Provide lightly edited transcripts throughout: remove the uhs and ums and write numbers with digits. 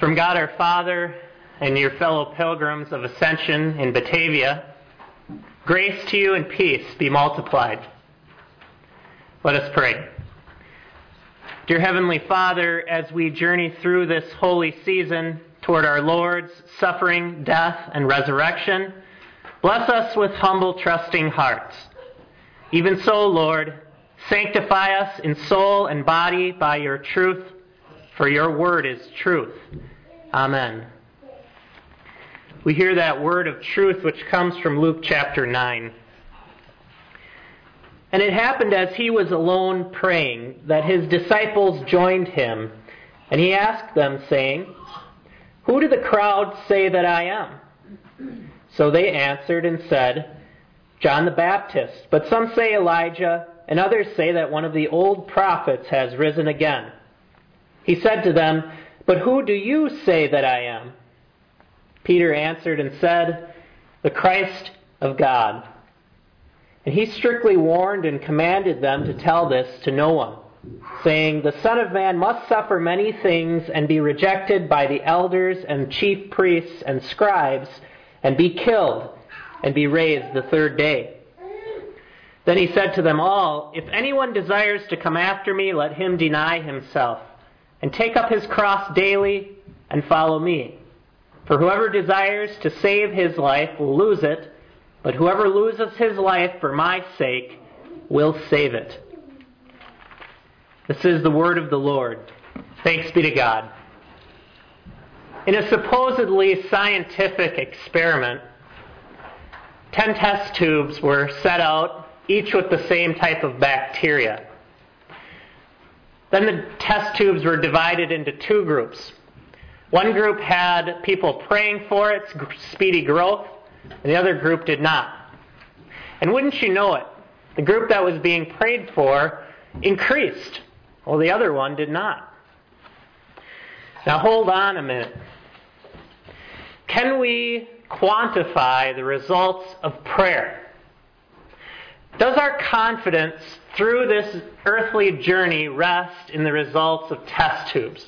From God our Father and your fellow pilgrims of Ascension in Batavia, grace to you and peace be multiplied. Let us pray. Dear Heavenly Father, as we journey through this holy season toward our Lord's suffering, death, and resurrection, bless us with humble, trusting hearts. Even so, Lord, sanctify us in soul and body by your truth, for your word is truth. Amen. We hear that word of truth which comes from Luke chapter 9. And it happened as he was alone praying that his disciples joined him, and he asked them, saying, "Who do the crowd say that I am?" So they answered and said, "John the Baptist, but some say Elijah, and others say that one of the old prophets has risen again." He said to them, "But who do you say that I am?" Peter answered and said, "The Christ of God." And he strictly warned and commanded them to tell this to no one, saying, "The Son of Man must suffer many things and be rejected by the elders and chief priests and scribes, and be killed, and be raised the third day." Then he said to them all, "If anyone desires to come after me, let him deny himself, and take up his cross daily, and follow me. For whoever desires to save his life will lose it, but whoever loses his life for my sake will save it." This is the word of the Lord. Thanks be to God. In a supposedly scientific experiment, 10 test tubes were set out, each with the same type of bacteria. Then the test tubes were divided into two groups. One group had people praying for its speedy growth, and the other group did not. And wouldn't you know it, the group that was being prayed for increased, while the other one did not. Now hold on a minute. Can we quantify the results of prayer? Does our confidence through this earthly journey rest in the results of test tubes?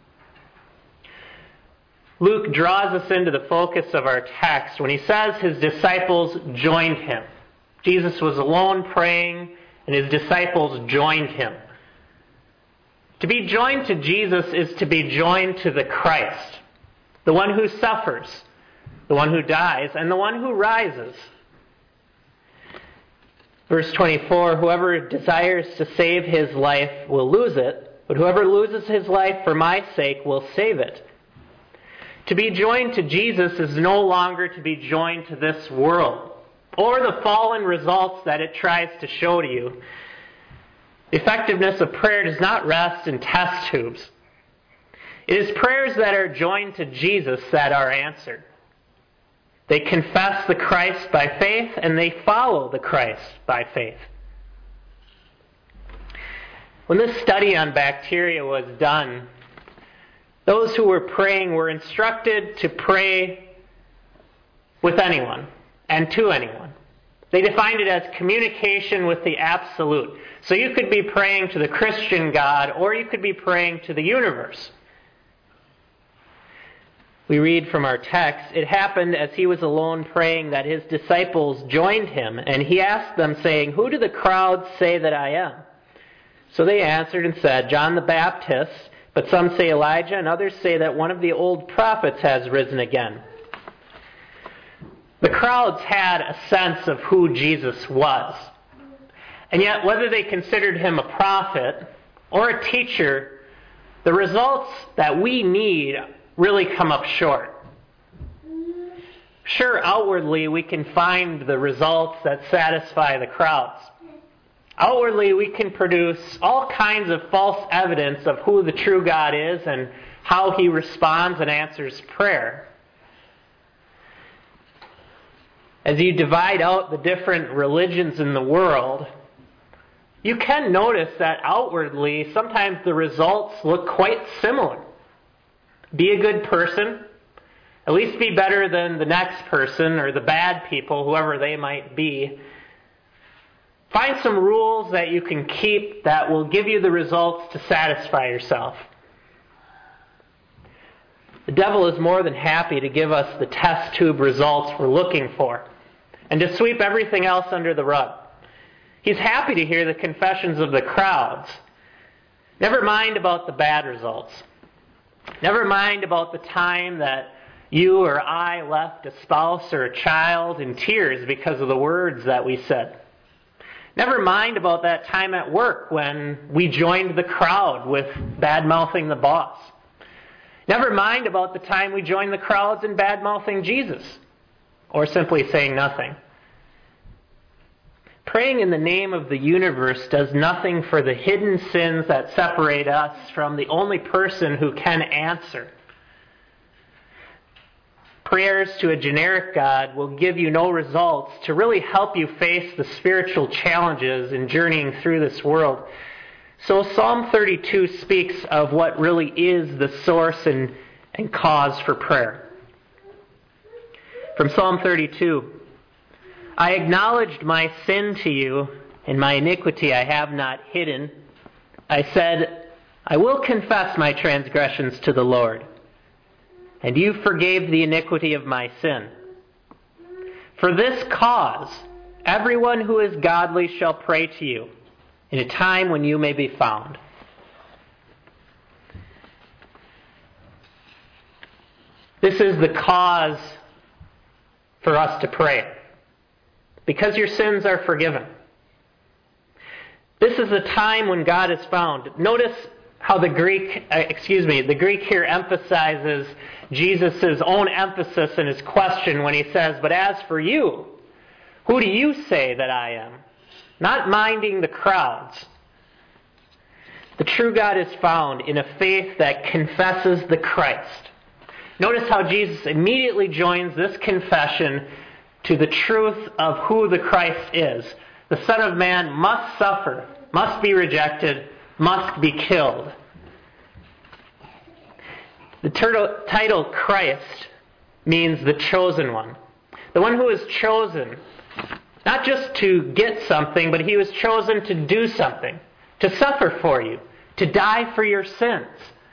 Luke draws us into the focus of our text when he says his disciples joined him. Jesus was alone praying, and his disciples joined him. To be joined to Jesus is to be joined to the Christ, the one who suffers, the one who dies, and the one who rises. Verse 24, "Whoever desires to save his life will lose it, but whoever loses his life for my sake will save it." To be joined to Jesus is no longer to be joined to this world or the fallen results that it tries to show to you. The effectiveness of prayer does not rest in test tubes. It is prayers that are joined to Jesus that are answered. They confess the Christ by faith, and they follow the Christ by faith. When this study on bacteria was done, those who were praying were instructed to pray with anyone and to anyone. They defined it as communication with the absolute. So you could be praying to the Christian God, or you could be praying to the universe. We read from our text, "It happened as he was alone praying that his disciples joined him, and he asked them, saying, 'Who do the crowd say that I am?' So they answered and said, 'John the Baptist, but some say Elijah, and others say that one of the old prophets has risen again.'" The crowds had a sense of who Jesus was. And yet, whether they considered him a prophet or a teacher, the results that we need really come up short. Sure, outwardly we can find the results that satisfy the crowds. Outwardly we can produce all kinds of false evidence of who the true God is and how he responds and answers prayer. As you divide out the different religions in the world, you can notice that outwardly sometimes the results look quite similar. Be a good person, at least be better than the next person or the bad people, whoever they might be. Find some rules that you can keep that will give you the results to satisfy yourself. the devil is more than happy to give us the test tube results we're looking for and to sweep everything else under the rug. He's happy to hear the confessions of the crowds. Never mind about the bad results. Never mind about the time that you or I left a spouse or a child in tears because of the words that we said. Never mind about that time at work when we joined the crowd with bad-mouthing the boss. Never mind about the time we joined the crowds in bad-mouthing Jesus, or simply saying nothing. Praying in the name of the universe does nothing for the hidden sins that separate us from the only person who can answer. Prayers to a generic God will give you no results to really help you face the spiritual challenges in journeying through this world. So Psalm 32 speaks of what really is the source and cause for prayer. From Psalm 32, I acknowledged my sin to you, and my iniquity I have not hidden. I said, I will confess my transgressions to the Lord. And you forgave the iniquity of my sin. For this cause, everyone who is godly shall pray to you in a time when you may be found. This is the cause for us to pray, because your sins are forgiven. This is the time when God is found. Notice how the Greek here emphasizes Jesus' own emphasis in his question when he says, but as for you, who do you say that I am? Not minding the crowds. The true God is found in a faith that confesses the Christ. Notice how Jesus immediately joins this confession to the truth of who the Christ is. The Son of Man must suffer, must be rejected, must be killed. The title Christ means the chosen one. The one who is chosen, not just to get something, but he was chosen to do something, to suffer for you, to die for your sins.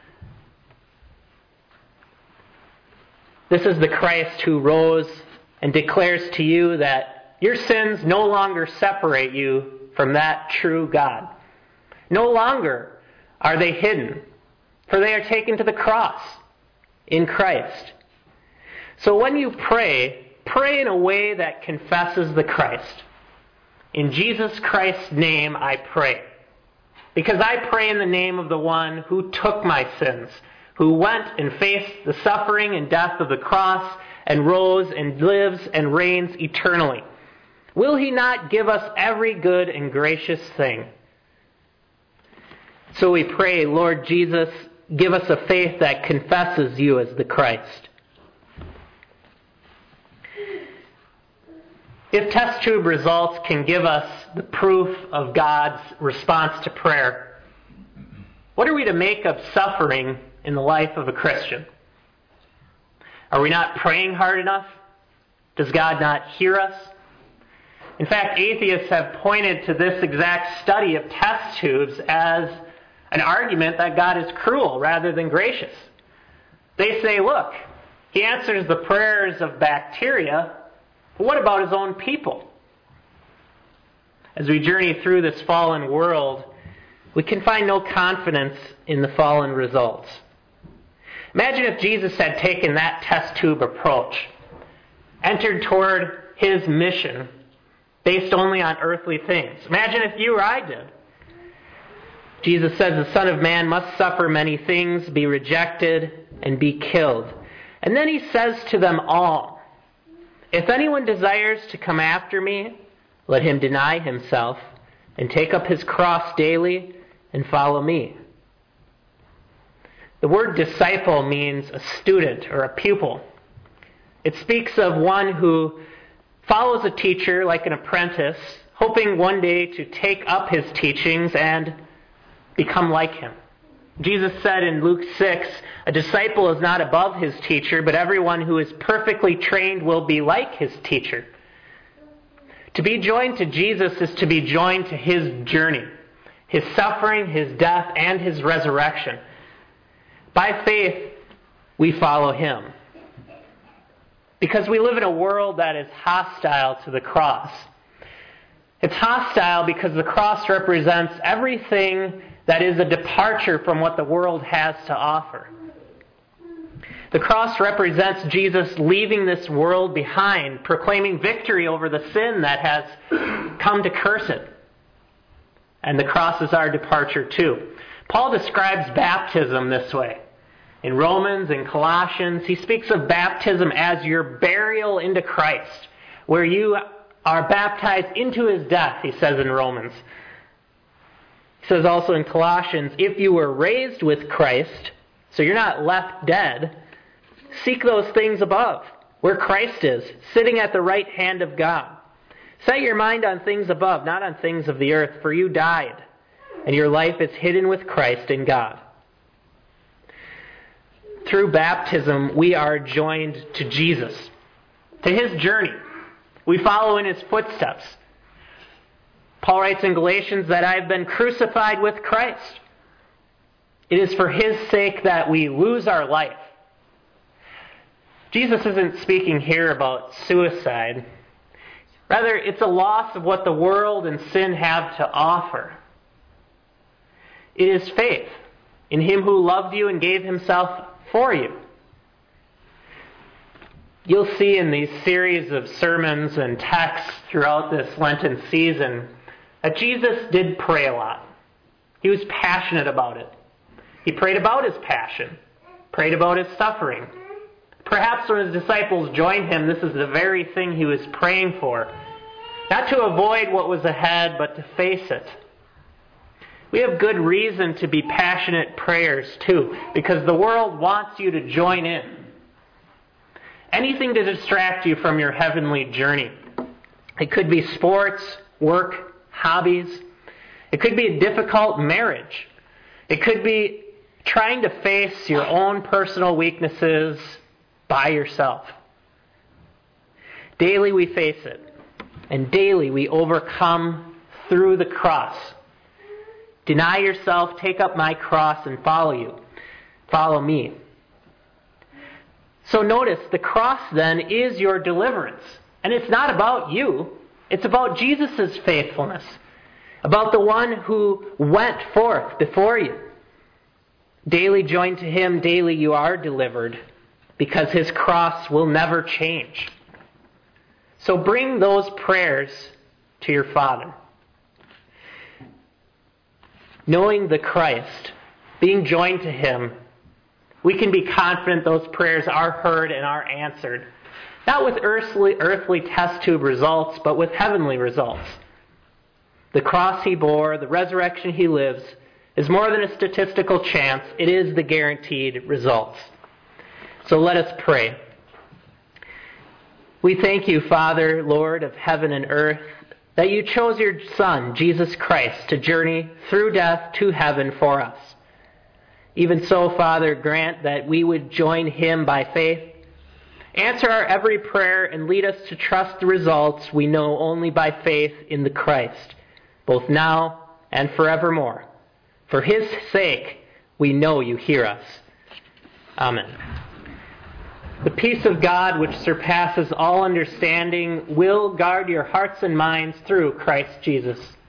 This is the Christ who rose and declares to you that your sins no longer separate you from that true God. No longer are they hidden, for they are taken to the cross in Christ. So when you pray in a way that confesses the Christ. In Jesus Christ's name I pray. Because I pray in the name of the one who took my sins, who went and faced the suffering and death of the cross and rose and lives and reigns eternally. Will he not give us every good and gracious thing? So we pray, Lord Jesus, give us a faith that confesses you as the Christ. If test tube results can give us the proof of God's response to prayer, what are we to make of suffering in the life of a Christian? Are we not praying hard enough? Does God not hear us? In fact, atheists have pointed to this exact study of test tubes as an argument that God is cruel rather than gracious. They say, look, he answers the prayers of bacteria, but what about his own people? As we journey through this fallen world, we can find no confidence in the fallen results. Imagine if Jesus had taken that test tube approach, entered toward his mission based only on earthly things. Imagine if you or I did. Jesus says the Son of Man must suffer many things, be rejected, and be killed. And then he says to them all, if anyone desires to come after me, let him deny himself and take up his cross daily and follow me. The word disciple means a student or a pupil. It speaks of one who follows a teacher like an apprentice, hoping one day to take up his teachings and become like him. Jesus said in Luke 6, a disciple is not above his teacher, but everyone who is perfectly trained will be like his teacher. To be joined to Jesus is to be joined to his journey, his suffering, his death, and his resurrection. By faith, we follow him. Because we live in a world that is hostile to the cross. It's hostile because the cross represents everything that is a departure from what the world has to offer. The cross represents Jesus leaving this world behind, proclaiming victory over the sin that has come to curse it. And the cross is our departure too. Paul describes baptism this way. In Romans and Colossians, he speaks of baptism as your burial into Christ, where you are baptized into his death, he says in Romans. He says also in Colossians, if you were raised with Christ, so you're not left dead, seek those things above, where Christ is, sitting at the right hand of God. Set your mind on things above, not on things of the earth, for you died, and your life is hidden with Christ in God. Through baptism, we are joined to Jesus, to his journey. We follow in his footsteps. Paul writes in Galatians that I have been crucified with Christ. It is for his sake that we lose our life. Jesus isn't speaking here about suicide. Rather, it's a loss of what the world and sin have to offer. It is faith in him who loved you and gave himself for you. You'll see in these series of sermons and texts throughout this Lenten season that Jesus did pray a lot. He was passionate about it. He prayed about his passion, prayed about his suffering. Perhaps when his disciples joined him, this is the very thing he was praying for. Not to avoid what was ahead, but to face it. We have good reason to be passionate prayers too, because the world wants you to join in. Anything to distract you from your heavenly journey. It could be sports, work, hobbies. It could be a difficult marriage. It could be trying to face your own personal weaknesses by yourself. Daily we face it, and daily we overcome through the cross. Deny yourself, take up my cross, and follow you. Follow me. So notice, the cross then is your deliverance. And it's not about you. It's about Jesus' faithfulness. About the one who went forth before you. Daily joined to him, daily you are delivered, because his cross will never change. So bring those prayers to your Father. Knowing the Christ, being joined to him, we can be confident those prayers are heard and are answered. Not with earthly test tube results, but with heavenly results. The cross he bore, the resurrection he lives, is more than a statistical chance. It is the guaranteed results. So let us pray. We thank you, Father, Lord of heaven and earth, that you chose your Son, Jesus Christ, to journey through death to heaven for us. Even so, Father, grant that we would join him by faith. Answer our every prayer and lead us to trust the results we know only by faith in the Christ, both now and forevermore. For his sake, we know you hear us. Amen. The peace of God, which surpasses all understanding, will guard your hearts and minds through Christ Jesus.